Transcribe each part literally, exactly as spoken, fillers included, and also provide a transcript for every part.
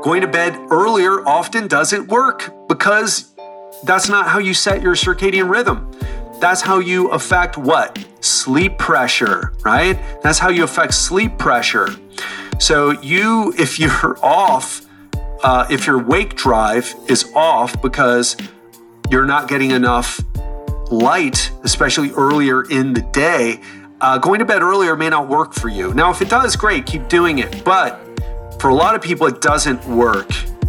Going to bed earlier often doesn't work because that's not how you set your circadian rhythm. That's how you affect what? Sleep pressure, right? That's how you affect sleep pressure. So you, if you're off, uh, if your wake drive is off because you're not getting enough light, especially earlier in the day, uh, going to bed earlier may not work for you. Now, if it does, great, keep doing it. But for a lot of people, it doesn't work.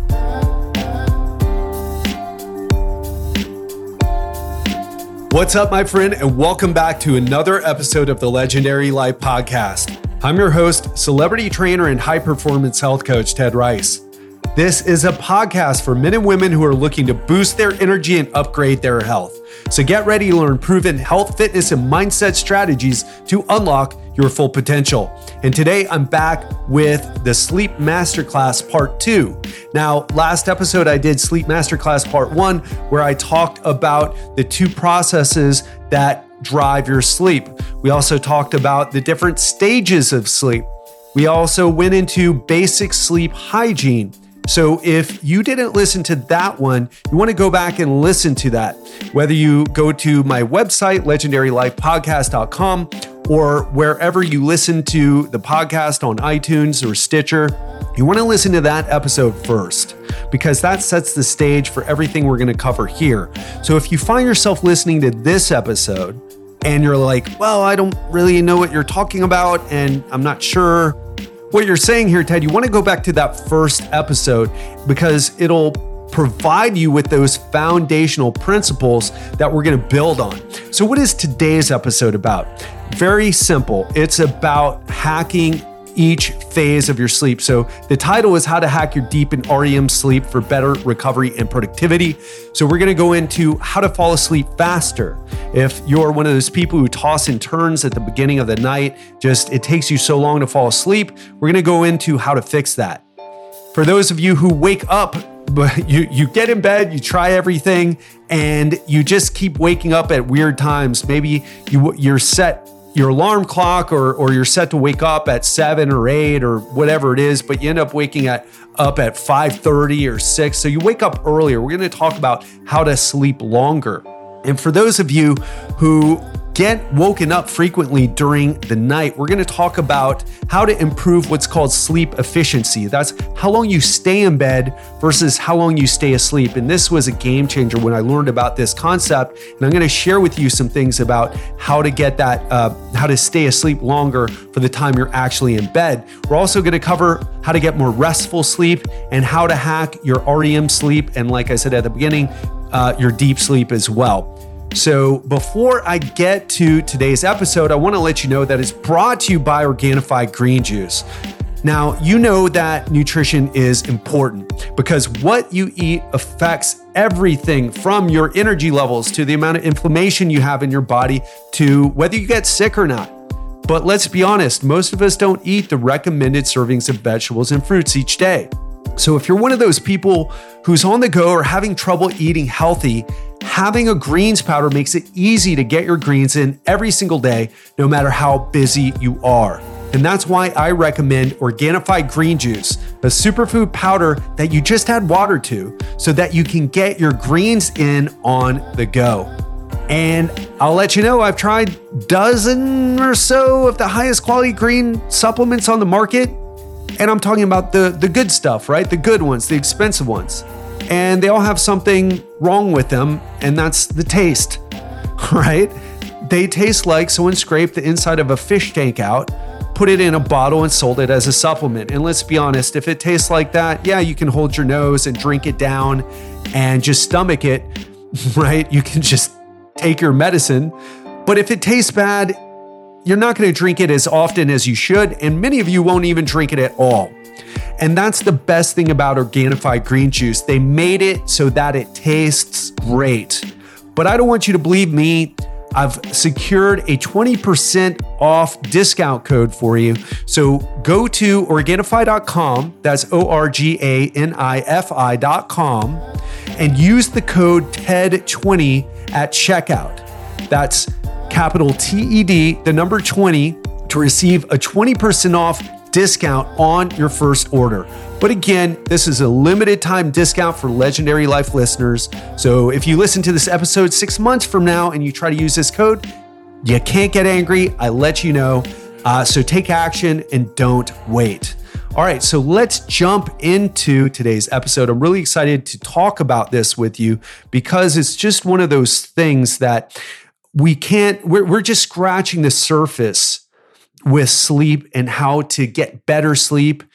What's up, my friend, and welcome back to another episode of the Legendary Life Podcast. I'm your host, celebrity trainer and high-performance health coach, Ted Rice. This is a podcast for men and women who are looking to boost their energy and upgrade their health. So get ready to learn proven health, fitness, and mindset strategies to unlock your full potential. And today I'm back with the Sleep Masterclass Part two. Now, last episode I did Sleep Masterclass Part one, where I talked about the two processes that drive your sleep. We also talked about the different stages of sleep. We also went into basic sleep hygiene. So if you didn't listen to that one, you want to go back and listen to that. Whether you go to my website, legendary life podcast dot com, or wherever you listen to the podcast on iTunes or Stitcher, you want to listen to that episode first, because that sets the stage for everything we're going to cover here. So if you find yourself listening to this episode and you're like, well, I don't really know what you're talking about and I'm not sure what you're saying here, Ted, you want to go back to that first episode because it'll provide you with those foundational principles that we're going to build on. So what is today's episode about? Very simple. It's about hacking each phase of your sleep. So the title is How to Hack Your Deep and R E M Sleep for Better Recovery and Productivity. So we're going to go into how to fall asleep faster. If you're one of those people who toss and turns at the beginning of the night, just it takes you so long to fall asleep, we're going to go into how to fix that. For those of you who wake up, but you, you get in bed, you try everything, and you just keep waking up at weird times. Maybe you, you're set your alarm clock or or you're set to wake up at seven or eight or whatever it is, but you end up waking at up at five thirty or six. So you wake up earlier. We're going to talk about how to sleep longer. And for those of you who get woken up frequently during the night, we're going to talk about how to improve what's called sleep efficiency. That's how long you stay in bed versus how long you stay asleep. And this was a game changer when I learned about this concept. And I'm going to share with you some things about how to get that, uh, how to stay asleep longer for the time you're actually in bed. We're also going to cover how to get more restful sleep and how to hack your R E M sleep. And like I said at the beginning, uh, your deep sleep as well. So before I get to today's episode, I want to let you know that it's brought to you by Organifi Green Juice. Now, you know that nutrition is important because what you eat affects everything from your energy levels to the amount of inflammation you have in your body to whether you get sick or not. But let's be honest, most of us don't eat the recommended servings of vegetables and fruits each day. So if you're one of those people who's on the go or having trouble eating healthy, having a greens powder makes it easy to get your greens in every single day, no matter how busy you are. And that's why I recommend Organifi Green Juice, a superfood powder that you just add water to so that you can get your greens in on the go. And I'll let you know, I've tried a dozen or so of the highest quality green supplements on the market. And I'm talking about the, the good stuff, right? The good ones, the expensive ones. And they all have something wrong with them, and that's the taste, right? They taste like someone scraped the inside of a fish tank out, put it in a bottle, and sold it as a supplement. And let's be honest, if it tastes like that, yeah, you can hold your nose and drink it down and just stomach it, right? You can just take your medicine. But if it tastes bad, you're not going to drink it as often as you should, and many of you won't even drink it at all. And that's the best thing about Organifi Green Juice. They made it so that it tastes great. But I don't want you to believe me. I've secured a twenty percent off discount code for you. So go to Organifi dot com, that's O R G A N I F I dot com, and use the code T E D twenty at checkout. That's capital T E D, the number twenty, to receive a twenty percent off discount on your first order. But again, this is a limited time discount for Legendary Life listeners. So if you listen to this episode six months from now and you try to use this code, you can't get angry. I let you know. Uh, so take action and don't wait. All right, so let's jump into today's episode. I'm really excited to talk about this with you because it's just one of those things that we can't, we're, we're just scratching the surface with sleep and how to get better sleep.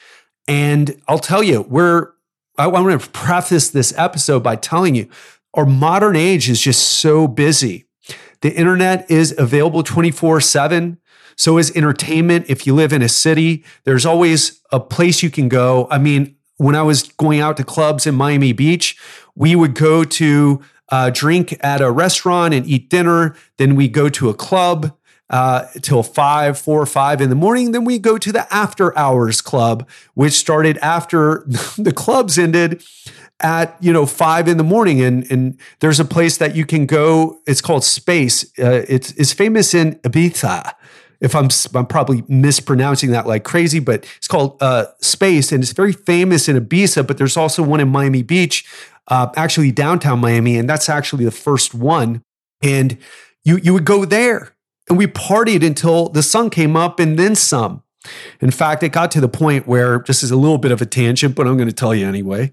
And I'll tell you, we're, I want to preface this episode by telling you, our modern age is just so busy. The internet is available twenty-four seven. So is entertainment. If you live in a city, there's always a place you can go. I mean, when I was going out to clubs in Miami Beach, we would go to uh, drink at a restaurant and eat dinner. Then we go to a club uh, till five, four or five in the morning. Then we go to the after hours club, which started after the clubs ended at, you know, five in the morning. And, and there's a place that you can go. It's called Space. Uh, it's, it's famous in Ibiza. If I'm, I'm probably mispronouncing that like crazy, but it's called uh, Space, and it's very famous in Ibiza. But there's also one in Miami Beach, uh, actually downtown Miami, and that's actually the first one. And you you would go there, and we partied until the sun came up, and then some. In fact, it got to the point where, just as a little bit of a tangent, but I'm going to tell you anyway.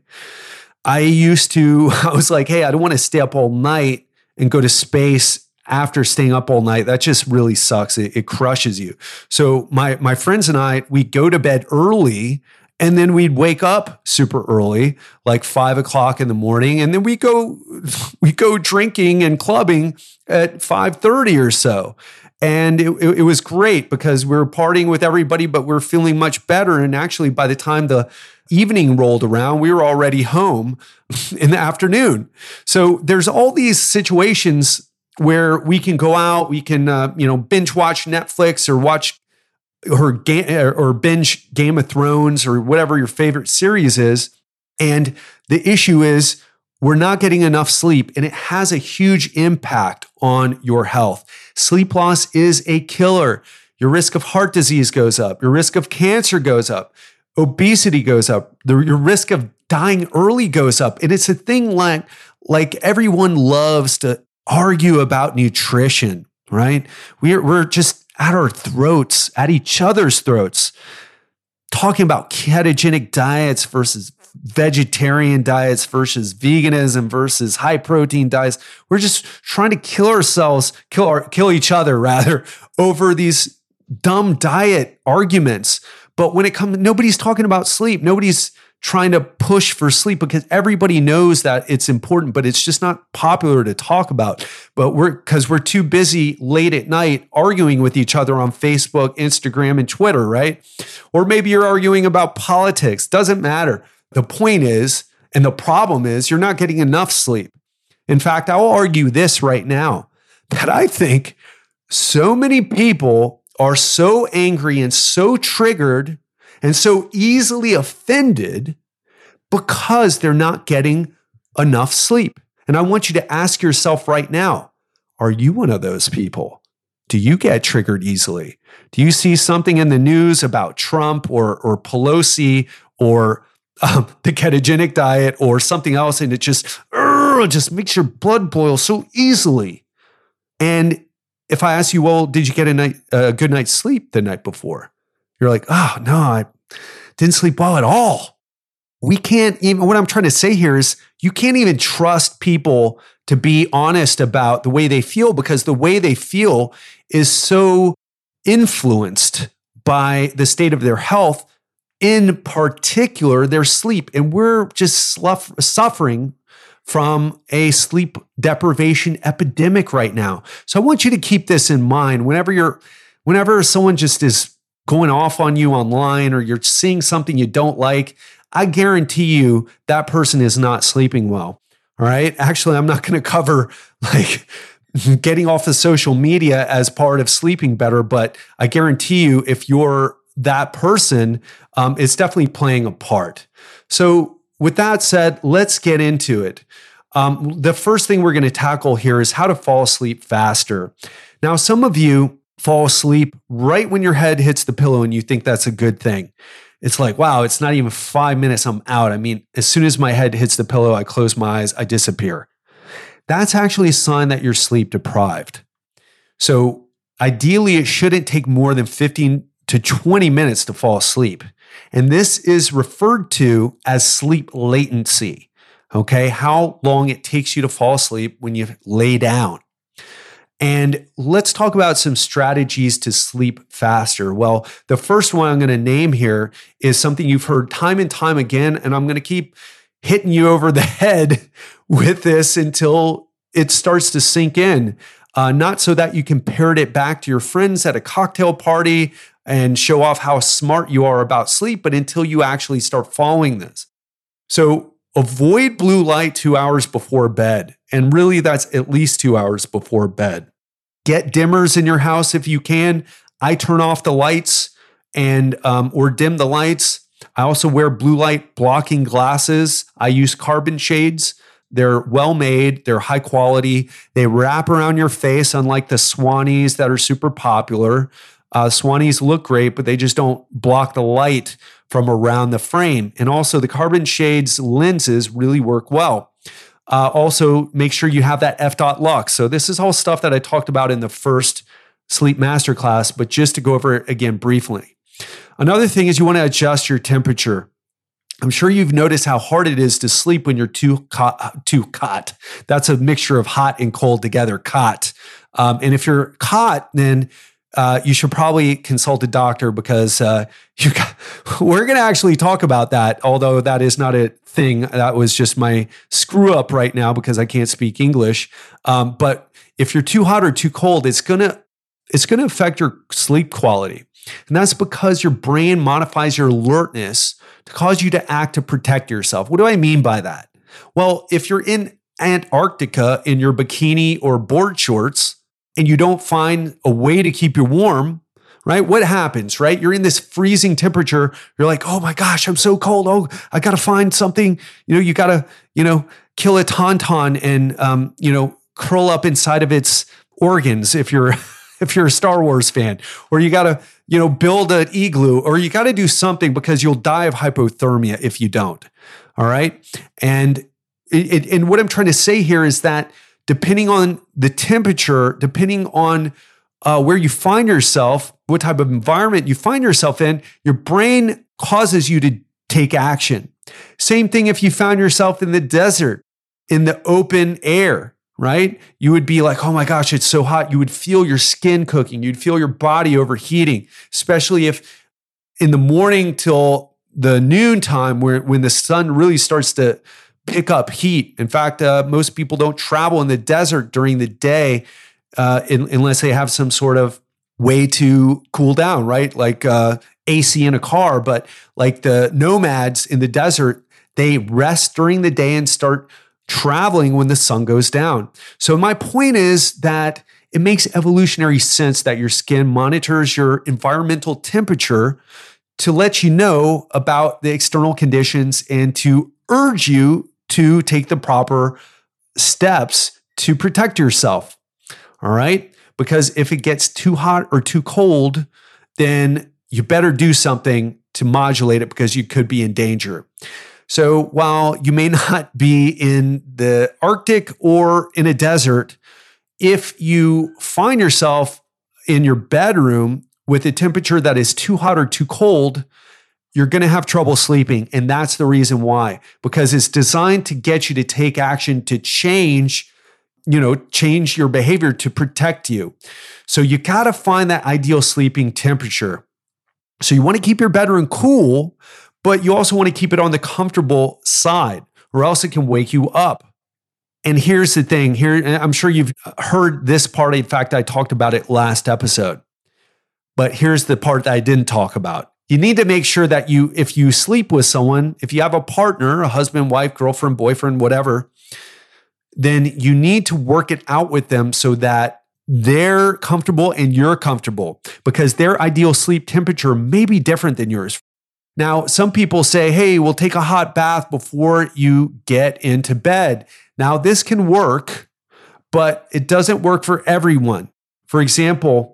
I used to, I was like, hey, I don't want to stay up all night and go to Space after staying up all night. That just really sucks. It, it crushes you. So my my friends and I, we'd go to bed early, and then we'd wake up super early, like five o'clock in the morning, and then we go we go drinking and clubbing at five thirty or so. And it, it, it was great because we were partying with everybody, but we we're feeling much better. And actually, by the time the evening rolled around, we were already home in the afternoon. So there's all these situations where we can go out, we can, uh, you know, binge watch Netflix or watch or, ga- or binge Game of Thrones or whatever your favorite series is. And the issue is we're not getting enough sleep, and it has a huge impact on your health. Sleep loss is a killer. Your risk of heart disease goes up. Your risk of cancer goes up. Obesity goes up. The, your risk of dying early goes up. And it's a thing like, like everyone loves to argue about nutrition, right? We're, we're just at our throats, at each other's throats, talking about ketogenic diets versus vegetarian diets versus veganism versus high protein diets. We're just trying to kill ourselves, kill our, kill each other rather, over these dumb diet arguments. But when it comes, nobody's talking about sleep. Nobody's trying to push for sleep because everybody knows that it's important, but it's just not popular to talk about. But we're, because we're too busy late at night arguing with each other on Facebook, Instagram, and Twitter, right? Or maybe you're arguing about politics. Doesn't matter. The point is, and the problem is, you're not getting enough sleep. In fact, I'll argue this right now, that I think so many people are so angry and so triggered and so easily offended because they're not getting enough sleep. And I want you to ask yourself right now, are you one of those people? Do you get triggered easily? Do you see something in the news about Trump or, or Pelosi or um, the ketogenic diet or something else, and it just, uh, just makes your blood boil so easily? And if I ask you, well, did you get a, night, a good night's sleep the night before? You're like, oh, no, I didn't sleep well at all. We can't even, what I'm trying to say here is you can't even trust people to be honest about the way they feel, because the way they feel is so influenced by the state of their health, in particular, their sleep. And we're just sluff, suffering from a sleep deprivation epidemic right now. So I want you to keep this in mind whenever you're, whenever someone just is going off on you online or you're seeing something you don't like. I guarantee you that person is not sleeping well. All right. Actually, I'm not going to cover like getting off of social media as part of sleeping better, but I guarantee you if you're that person, um, it's definitely playing a part. So with that said, let's get into it. Um, the first thing we're going to tackle here is how to fall asleep faster. Now, some of you fall asleep right when your head hits the pillow and you think that's a good thing. It's like, wow, it's not even five minutes, I'm out. I mean, as soon as my head hits the pillow, I close my eyes, I disappear. That's actually a sign that you're sleep deprived. So ideally, it shouldn't take more than fifteen to twenty minutes to fall asleep. And this is referred to as sleep latency, okay? How long it takes you to fall asleep when you lay down. And let's talk about some strategies to sleep faster. Well, the first one I'm going to name here is something you've heard time and time again, and I'm going to keep hitting you over the head with this until it starts to sink in. Uh, not so that you can parrot it back to your friends at a cocktail party and show off how smart you are about sleep, but until you actually start following this. So avoid blue light two hours before bed. And really, that's at least two hours before bed. Get dimmers in your house if you can. I turn off the lights and um, or dim the lights. I also wear blue light blocking glasses. I use carbon shades. They're well made. They're high quality. They wrap around your face, unlike the Swannies that are super popular. Uh, Swannies look great, but they just don't block the light from around the frame. And also the carbon shades lenses really work well. Uh, also, make sure you have that F-dot lux. So this is all stuff that I talked about in the first Sleep Masterclass, but just to go over it again briefly. Another thing is you want to adjust your temperature. I'm sure you've noticed how hard it is to sleep when you're too cot. Too cot. That's a mixture of hot and cold together, cot. Um, and if you're cot, then Uh, you should probably consult a doctor because uh, you got, we're going to actually talk about that, although that is not a thing. That was just my screw up right now because I can't speak English. Um, but if you're too hot or too cold, it's going to it's going to affect your sleep quality. And that's because your brain modifies your alertness to cause you to act to protect yourself. What do I mean by that? Well, if you're in Antarctica in your bikini or board shorts, and you don't find a way to keep you warm, right? What happens, right? You're in this freezing temperature. You're like, oh my gosh, I'm so cold. Oh, I got to find something. You know, you got to, you know, kill a tauntaun and, um, you know, curl up inside of its organs if you're, if you're a Star Wars fan, or you got to, you know, build an igloo, or you got to do something because you'll die of hypothermia if you don't. All right. And it, it, and what I'm trying to say here is that depending on the temperature, depending on uh, where you find yourself, what type of environment you find yourself in, your brain causes you to take action. Same thing if you found yourself in the desert, in the open air, right? You would be like, oh my gosh, it's so hot. You would feel your skin cooking. You'd feel your body overheating, especially if in the morning till the noon time where when the sun really starts to pick up heat. In fact, uh, most people don't travel in the desert during the day uh, in, unless they have some sort of way to cool down, right? Like uh, A C in a car. But like the nomads in the desert, they rest during the day and start traveling when the sun goes down. So my point is that it makes evolutionary sense that your skin monitors your environmental temperature to let you know about the external conditions and to urge you to take the proper steps to protect yourself. All right? Because if it gets too hot or too cold, then you better do something to modulate it because you could be in danger. So while you may not be in the Arctic or in a desert, if you find yourself in your bedroom with a temperature that is too hot or too cold, you're going to have trouble sleeping. And that's the reason why, because it's designed to get you to take action to change, you know, change your behavior to protect you. So you got to find that ideal sleeping temperature. So you want to keep your bedroom cool, but you also want to keep it on the comfortable side or else it can wake you up. And here's the thing here, I'm sure you've heard this part. In fact, I talked about it last episode, but here's the part that I didn't talk about. You need to make sure that you, if you sleep with someone, if you have a partner, a husband, wife, girlfriend, boyfriend, whatever, then you need to work it out with them so that they're comfortable and you're comfortable, because their ideal sleep temperature may be different than yours. Now, some people say, hey, we'll take a hot bath before you get into bed. Now, this can work, but it doesn't work for everyone. For example,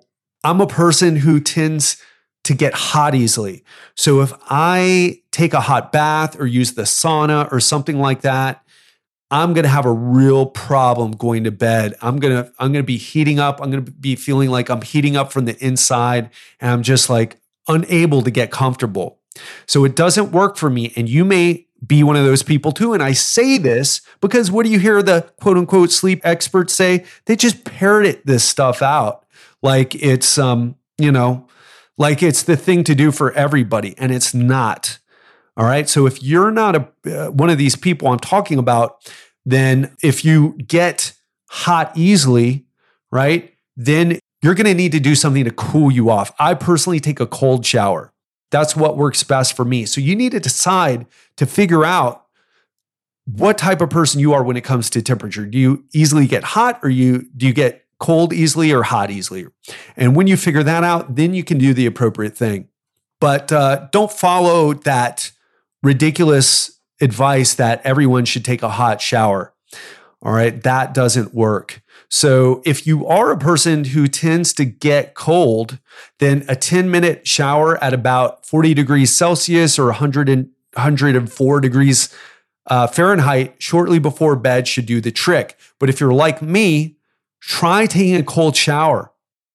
I'm a person who tends to get hot easily. So if I take a hot bath or use the sauna or something like that, I'm going to have a real problem going to bed. I'm going to I'm going to be heating up. I'm going to be feeling like I'm heating up from the inside, and I'm just like unable to get comfortable. So it doesn't work for me, and you may be one of those people too. And I say this because what do you hear the quote unquote sleep experts say? They just parrot this stuff out like it's um, you know, like it's the thing to do for everybody, and it's not. All right. So if you're not a uh, one of these people I'm talking about, then if you get hot easily, right, then you're going to need to do something to cool you off. I personally take a cold shower. That's what works best for me. So you need to decide to figure out what type of person you are when it comes to temperature. Do you easily get hot, or you do you get cold easily or hot easily? And when you figure that out, then you can do the appropriate thing. But uh, don't follow that ridiculous advice that everyone should take a hot shower. All right, that doesn't work. So if you are a person who tends to get cold, then a ten minute shower at about forty degrees Celsius or one hundred and, one hundred four degrees uh, Fahrenheit shortly before bed should do the trick. But if you're like me, try taking a cold shower.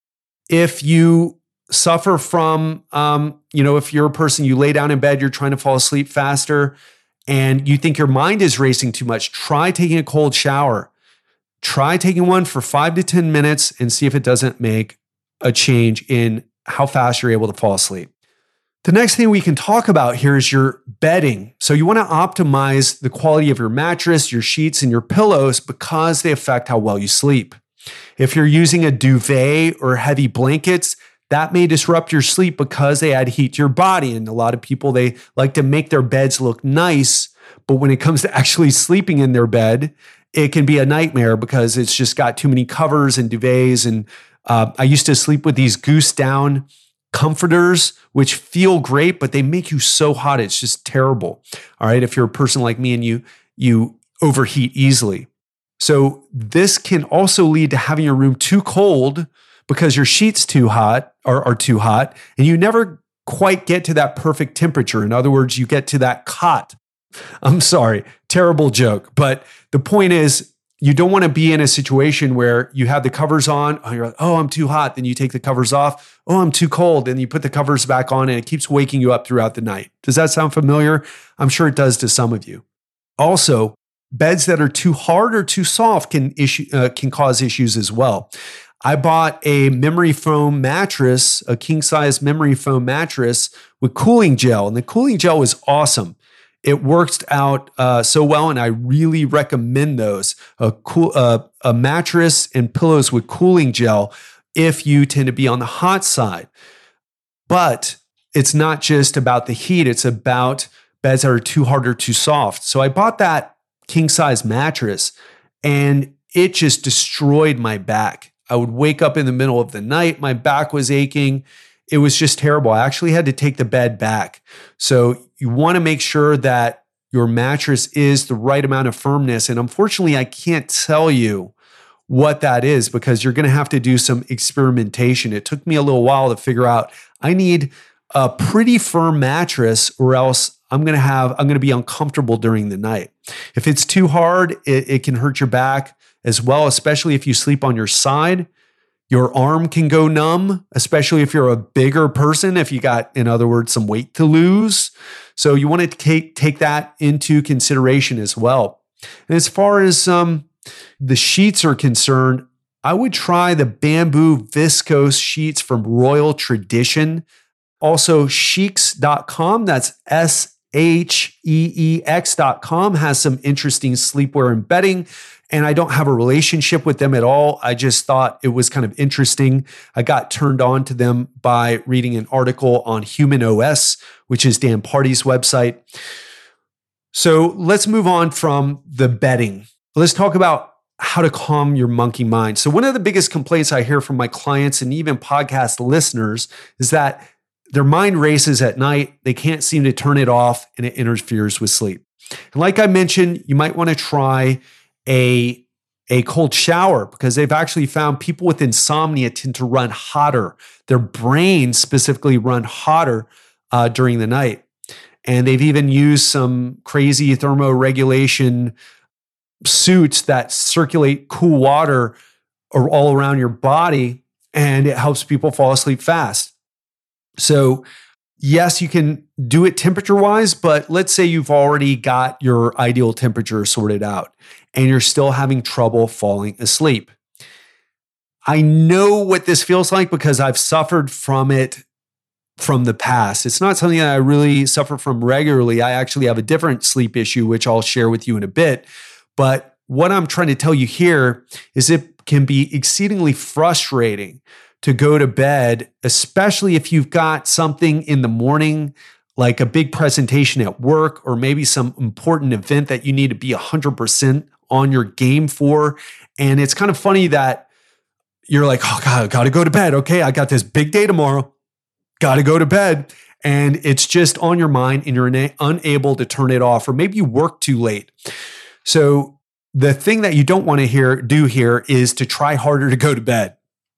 If you suffer from, um, you know, if you're a person, you lay down in bed, you're trying to fall asleep faster, and you think your mind is racing too much, try taking a cold shower. Try taking one for five to ten minutes and see if it doesn't make a change in how fast you're able to fall asleep. The next thing we can talk about here is your bedding. So you want to optimize the quality of your mattress, your sheets, and your pillows because they affect how well you sleep. If you're using a duvet or heavy blankets, that may disrupt your sleep because they add heat to your body. And a lot of people, they like to make their beds look nice, but when it comes to actually sleeping in their bed, it can be a nightmare because it's just got too many covers and duvets. And uh, I used to sleep with these goose down comforters, which feel great, but they make you so hot. It's just terrible. All right. If you're a person like me and you, you overheat easily. So this can also lead to having your room too cold because your sheets too hot or are too hot, and you never quite get to that perfect temperature. In other words, you get to that cot. I'm sorry, terrible joke. But the point is, you don't want to be in a situation where you have the covers on. Oh, you're like, oh, I'm too hot. Then you take the covers off. Oh, I'm too cold. And you put the covers back on, and it keeps waking you up throughout the night. Does that sound familiar? I'm sure it does to some of you. Also, beds that are too hard or too soft can issue uh, can cause issues as well. I bought a memory foam mattress, a king size memory foam mattress with cooling gel, and the cooling gel was awesome. It worked out uh, so well, and I really recommend those. A cool uh, a mattress and pillows with cooling gel if you tend to be on the hot side. But it's not just about the heat; it's about beds that are too hard or too soft. So I bought that king size mattress, and it just destroyed my back. I would wake up in the middle of the night. My back was aching. It was just terrible. I actually had to take the bed back. So you want to make sure that your mattress is the right amount of firmness. And unfortunately, I can't tell you what that is because you're going to have to do some experimentation. It took me a little while to figure out I need a pretty firm mattress or else I'm going to have, I'm going to be uncomfortable during the night. If it's too hard, it, it can hurt your back as well, especially if you sleep on your side. Your arm can go numb, especially if you're a bigger person, if you got, in other words, some weight to lose. So you want to take, take that into consideration as well. And as far as um, the sheets are concerned, I would try the bamboo viscose sheets from Royal Tradition. Also, sheex dot com, that's S H E E X dot com, has some interesting sleepwear and bedding. And I don't have a relationship with them at all. I just thought it was kind of interesting. I got turned on to them by reading an article on Human O S, which is Dan Party's website. So let's move on from the bedding. Let's talk about how to calm your monkey mind. So one of the biggest complaints I hear from my clients and even podcast listeners is that their mind races at night. They can't seem to turn it off, and it interferes with sleep. And like I mentioned, you might want to try a a cold shower, because they've actually found people with insomnia tend to run hotter. Their brains specifically run hotter uh, during the night. And they've even used some crazy thermoregulation suits that circulate cool water all around your body, and it helps people fall asleep fast. So yes, you can do it temperature-wise, but let's say you've already got your ideal temperature sorted out and you're still having trouble falling asleep. I know what this feels like because I've suffered from it from the past. It's not something that I really suffer from regularly. I actually have a different sleep issue, which I'll share with you in a bit. But what I'm trying to tell you here is it can be exceedingly frustrating to go to bed, especially if you've got something in the morning, like a big presentation at work, or maybe some important event that you need to be one hundred percent on your game for. And it's kind of funny that you're like, oh God, I gotta go to bed. Okay, I got this big day tomorrow. Gotta go to bed. And it's just on your mind and you're una- unable to turn it off, or maybe you work too late. So the thing that you don't want to hear do here is to try harder to go to bed.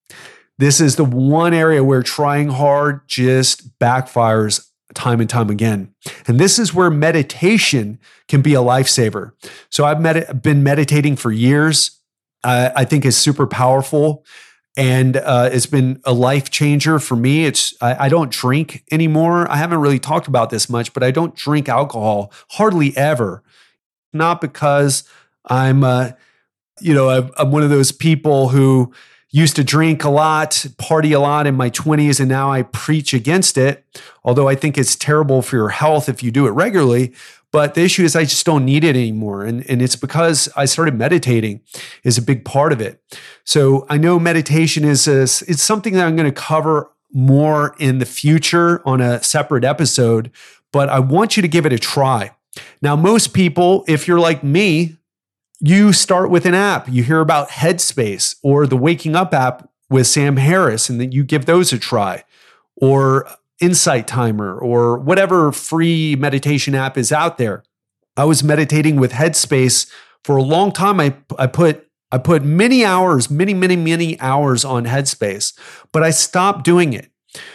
This is the one area where trying hard just backfires time and time again. And this is where meditation can be a lifesaver. So I've med- been meditating for years. Uh, I think it's super powerful. And uh, it's been a life changer for me. It's I, I don't drink anymore. I haven't really talked about this much, but I don't drink alcohol hardly ever. Not because I'm, uh, you know, I'm, I'm one of those people who used to drink a lot, party a lot in my twenties, and now I preach against it. Although I think it's terrible for your health if you do it regularly. But the issue is I just don't need it anymore. And, and it's because I started meditating is a big part of it. So I know meditation is a, it's something that I'm going to cover more in the future on a separate episode, but I want you to give it a try. Now, most people, if you're like me, you start with an app. You hear about Headspace or the Waking Up app with Sam Harris, and then you give those a try, or Insight Timer, or whatever free meditation app is out there. I was meditating with Headspace for a long time. I, I put I put many hours, many, many, many hours on Headspace, but I stopped doing it.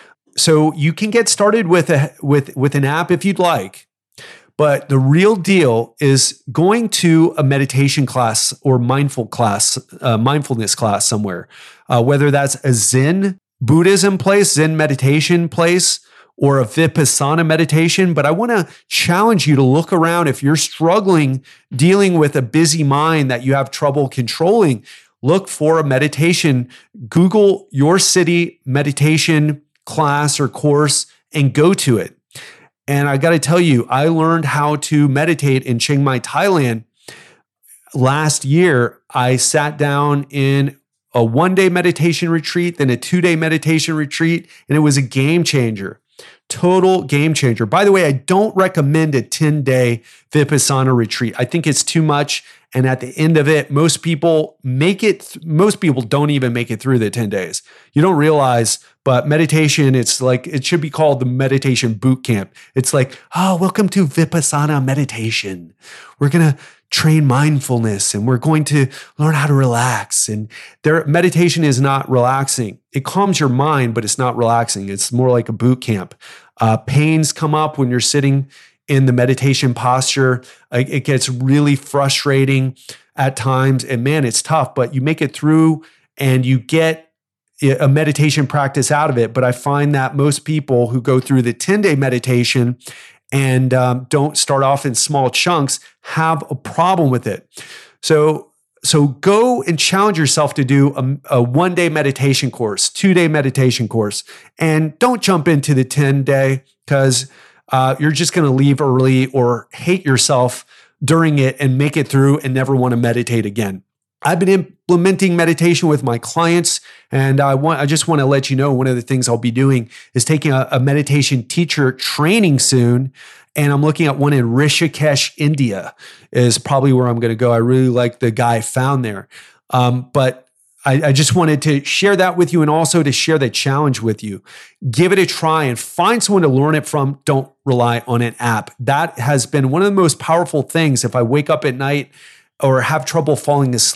So you can get started with a with with an app if you'd like. But the real deal is going to a meditation class or mindful class, uh, mindfulness class somewhere, uh, whether that's a Zen Buddhism place, Zen meditation place, or a Vipassana meditation. But I want to challenge you to look around. If you're struggling dealing with a busy mind that you have trouble controlling, look for a meditation. Google your city meditation class or course and go to it. And I got to tell you, I learned how to meditate in Chiang Mai, Thailand. Last year, I sat down in a one-day meditation retreat, then a two-day meditation retreat, and it was a game changer. Total game changer. By the way, I don't recommend a ten-day Vipassana retreat. I think it's too much. And at the end of it, most people make it, th- most people don't even make it through the ten days. You don't realize, but meditation, it's like, it should be called the meditation boot camp. It's like, oh, welcome to Vipassana meditation. We're going to train mindfulness and we're going to learn how to relax. And their meditation is not relaxing. It calms your mind, but it's not relaxing. It's more like a boot camp. Uh, pains come up when you're sitting in the meditation posture. It gets really frustrating at times. And man, it's tough, but you make it through and you get a meditation practice out of it. But I find that most people who go through the ten-day meditation and um, don't start off in small chunks have a problem with it. So, so go and challenge yourself to do a, a one-day meditation course, two-day meditation course, and don't jump into the ten-day because uh, you're just going to leave early or hate yourself during it and make it through and never want to meditate again. I've been implementing meditation with my clients, and I want I just want to let you know one of the things I'll be doing is taking a, a meditation teacher training soon, and I'm looking at one in Rishikesh, India, is probably where I'm going to go. I really like the guy I found there, um, but I, I just wanted to share that with you and also to share the challenge with you. Give it a try and find someone to learn it from. Don't rely on an app. That has been one of the most powerful things. If I wake up at night or have trouble falling asleep,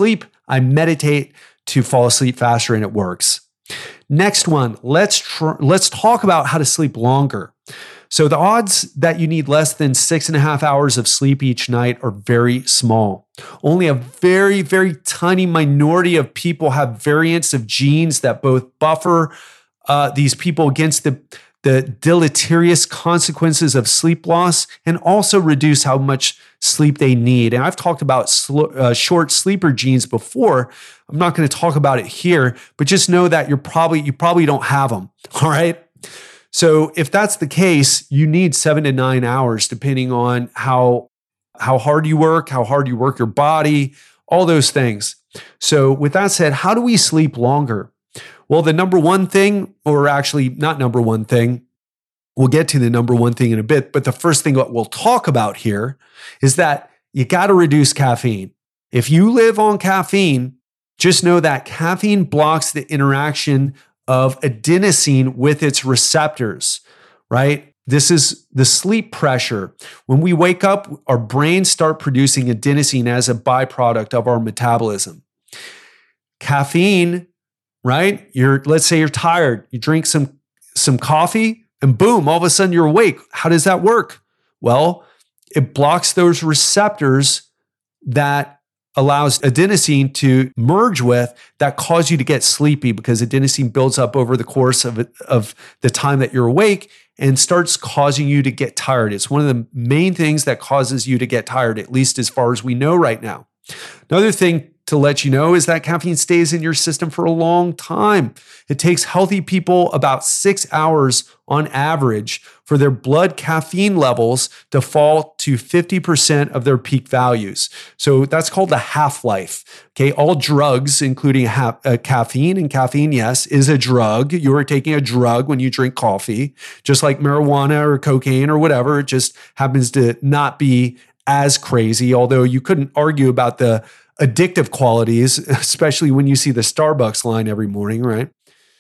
I meditate to fall asleep faster, and it works. Next one, let's tr- let's talk about how to sleep longer. So the odds that you need less than six and a half hours of sleep each night are very small. Only a very, very tiny minority of people have variants of genes that both buffer uh, these people against the, the deleterious consequences of sleep loss and also reduce how much sleep they need. And I've talked about sl- uh, short sleeper genes before. I'm not going to talk about it here, but just know that you're probably you probably don't have them. All right. So if that's the case, you need seven to nine hours, depending on how, how hard you work, how hard you work your body, all those things. So with that said, how do we sleep longer? Well, the number one thing, or actually not number one thing, we'll get to the number one thing in a bit, but the first thing that we'll talk about here is that you got to reduce caffeine. If you live on caffeine, just know that caffeine blocks the interaction of adenosine with its receptors, right? This is the sleep pressure. When we wake up, our brains start producing adenosine as a byproduct of our metabolism. Caffeine, right? You're, let's say you're tired, you drink some, some coffee, and boom, all of a sudden you're awake. How does that work? Well, it blocks those receptors that allows adenosine to merge with that cause you to get sleepy, because adenosine builds up over the course of, of the time that you're awake and starts causing you to get tired. It's one of the main things that causes you to get tired, at least as far as we know right now. Another thing to let you know is that caffeine stays in your system for a long time. It takes healthy people about six hours on average for their blood caffeine levels to fall to fifty percent of their peak values. So that's called the half-life. Okay, all drugs, including ha- uh, caffeine, and caffeine, yes, is a drug. You are taking a drug when you drink coffee, just like marijuana or cocaine or whatever. It just happens to not be as crazy, although you couldn't argue about the addictive qualities, especially when you see the Starbucks line every morning, right?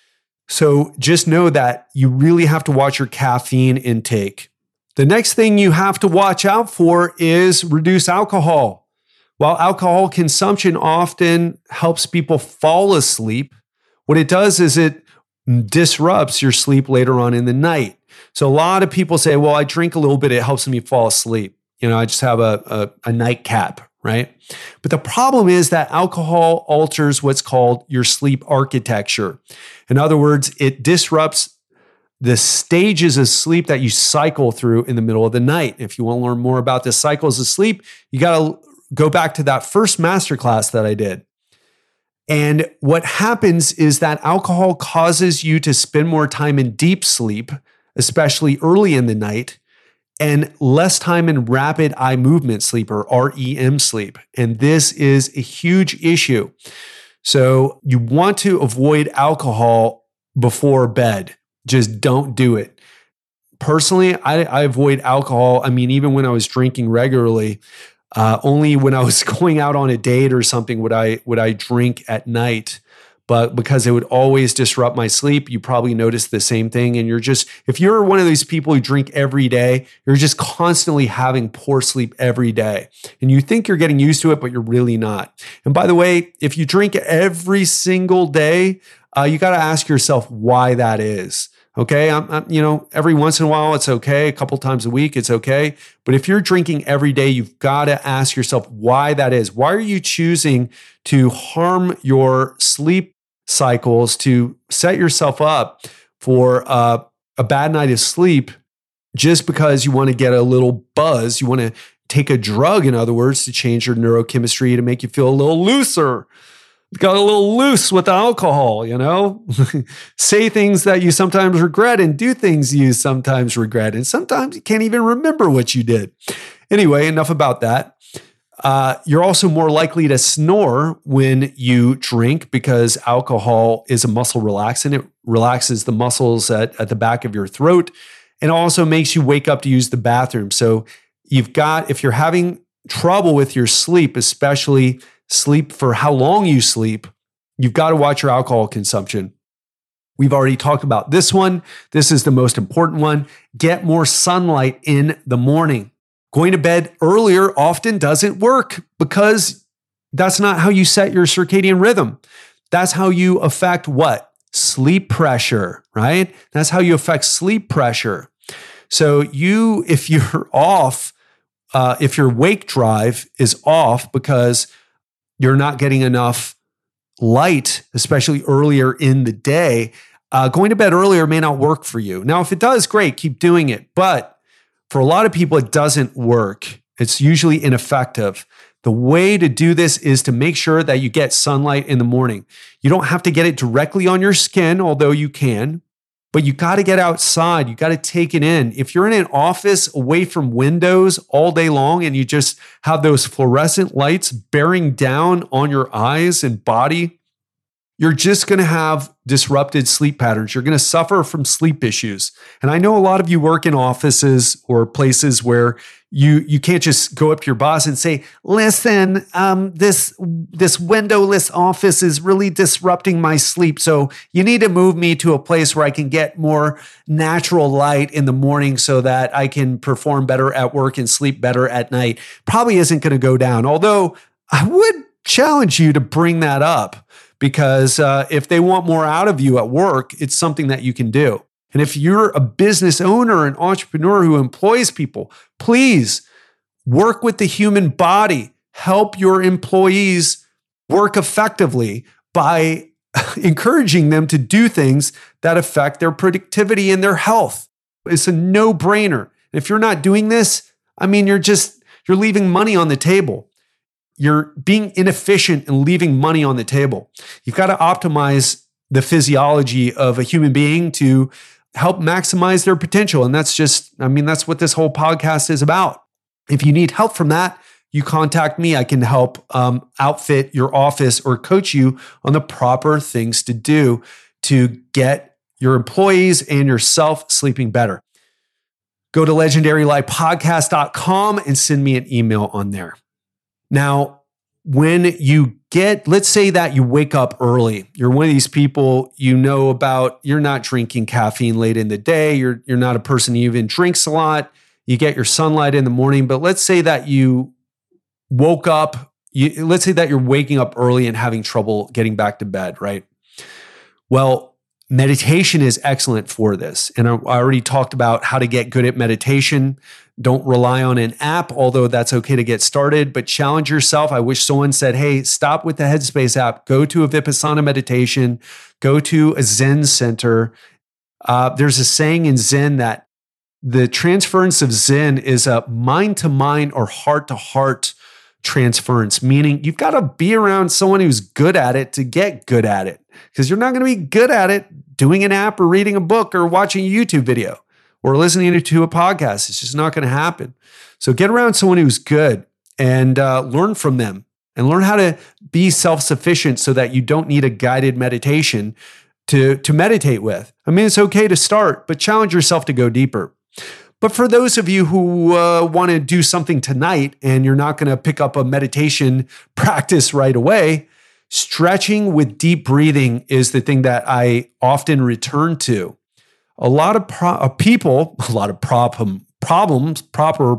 So just know that you really have to watch your caffeine intake. The next thing you have to watch out for is reduce alcohol. While alcohol consumption often helps people fall asleep, what it does is it disrupts your sleep later on in the night. So a lot of people say, well, I drink a little bit, it helps me fall asleep. You know, I just have a, a, a nightcap, right? But the problem is that alcohol alters what's called your sleep architecture. In other words, it disrupts the stages of sleep that you cycle through in the middle of the night. If you want to learn more about the cycles of sleep, you got to go back to that first masterclass that I did. And what happens is that alcohol causes you to spend more time in deep sleep, especially early in the night, and less time in rapid eye movement sleep, or R E M sleep. And this is a huge issue. So you want to avoid alcohol before bed. Just don't do it. Personally, I, I avoid alcohol. I mean, even when I was drinking regularly, uh, only when I was going out on a date or something would I would I drink at night. But because it would always disrupt my sleep, you probably notice the same thing. And you're just, if you're one of these people who drink every day, you're just constantly having poor sleep every day. And you think you're getting used to it, but you're really not. And by the way, if you drink every single day, uh, you got to ask yourself why that is. Okay, I'm, I'm, you know, every once in a while, it's okay. A couple times a week, it's okay. But if you're drinking every day, you've got to ask yourself why that is. Why are you choosing to harm your sleep cycles, to set yourself up for uh, a bad night of sleep just because you want to get a little buzz? You want to take a drug, in other words, to change your neurochemistry to make you feel a little looser. Got a little loose with alcohol, you know? Say things that you sometimes regret and do things you sometimes regret. And sometimes you can't even remember what you did. Anyway, enough about that. Uh, you're also more likely to snore when you drink because alcohol is a muscle relaxant. It relaxes the muscles at, at the back of your throat and also makes you wake up to use the bathroom. So you've got, if you're having trouble with your sleep, especially sleep for how long you sleep, you've got to watch your alcohol consumption. We've already talked about this one. This is the most important one. Get more sunlight in the morning. Going to bed earlier often doesn't work because That's not how you set your circadian rhythm. That's how you affect what? Sleep pressure, right? That's how you affect sleep pressure. So you, if you're off, uh, if your wake drive is off because you're not getting enough light, especially earlier in the day, uh, going to bed earlier may not work for you. Now, if it does, great, keep doing it. But for a lot of people, it doesn't work. It's usually ineffective. The way to do this is to make sure that you get sunlight in the morning. You don't have to get it directly on your skin, although you can, but you got to get outside. You got to take it in. If you're in an office away from windows all day long and you just have those fluorescent lights bearing down on your eyes and body, you're just going to have disrupted sleep patterns. You're going to suffer from sleep issues. And I know a lot of you work in offices or places where you you can't just go up to your boss and say, listen, um, this, this windowless office is really disrupting my sleep. So you need to move me to a place where I can get more natural light in the morning so that I can perform better at work and sleep better at night. Probably isn't going to go down. Although I would challenge you to bring that up. Because uh, if they want more out of you at work, it's something that you can do. And if you're a business owner, an entrepreneur who employs people, please work with the human body. Help your employees work effectively by encouraging them to do things that affect their productivity and their health. It's a no-brainer. If you're not doing this, I mean, you're just, you're leaving money on the table. You're being inefficient and leaving money on the table. You've got to optimize the physiology of a human being to help maximize their potential. And that's just, I mean, that's what this whole podcast is about. If you need help from that, you contact me. I can help um, outfit your office or coach you on the proper things to do to get your employees and yourself sleeping better. Go to legendary life podcast dot com and send me an email on there. Now, when you get, let's say that you wake up early, you're one of these people you know about, you're not drinking caffeine late in the day, you're, you're not a person who even drinks a lot, you get your sunlight in the morning, but let's say that you woke up, you, let's say that you're waking up early and having trouble getting back to bed, right? Well, meditation is excellent for this. And I already talked about how to get good at meditation. Don't rely on an app, although that's okay to get started, but challenge yourself. I wish someone said, hey, stop with the Headspace app, go to a Vipassana meditation, go to a Zen center. Uh, there's a saying in Zen that the transference of Zen is a mind-to-mind or heart-to-heart transference, meaning you've got to be around someone who's good at it to get good at it, because you're not going to be good at it doing an app or reading a book or watching a YouTube video or listening to a podcast. It's just not going to happen. So get around someone who's good and uh, learn from them and learn how to be self-sufficient so that you don't need a guided meditation to, to meditate with. I mean, it's okay to start, but challenge yourself to go deeper. But for those of you who uh, want to do something tonight and you're not going to pick up a meditation practice right away, stretching with deep breathing is the thing that I often return to. A lot of pro- people, a lot of problem, problems, proper,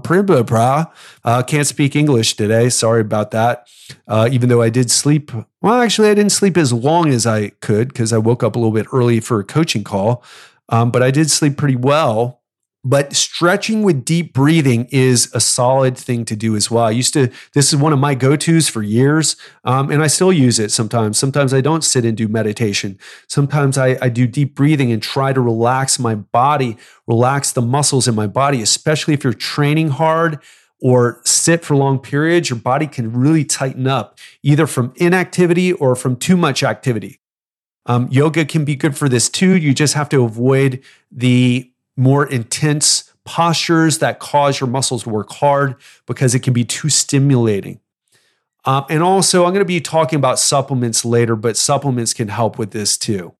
uh, can't speak English today. Sorry about that. Uh, even though I did sleep. Well, actually, I didn't sleep as long as I could because I woke up a little bit early for a coaching call. Um, but I did sleep pretty well. But stretching with deep breathing is a solid thing to do as well. I used to, this is one of my go-tos for years, um, and I still use it sometimes. Sometimes I don't sit and do meditation. Sometimes I, I do deep breathing and try to relax my body, relax the muscles in my body, especially if you're training hard or sit for long periods. Your body can really tighten up, either from inactivity or from too much activity. Um, yoga can be good for this too. You just have to avoid the more intense postures that cause your muscles to work hard because it can be too stimulating. Um, and also, I'm going to be talking about supplements later, but supplements can help with this too.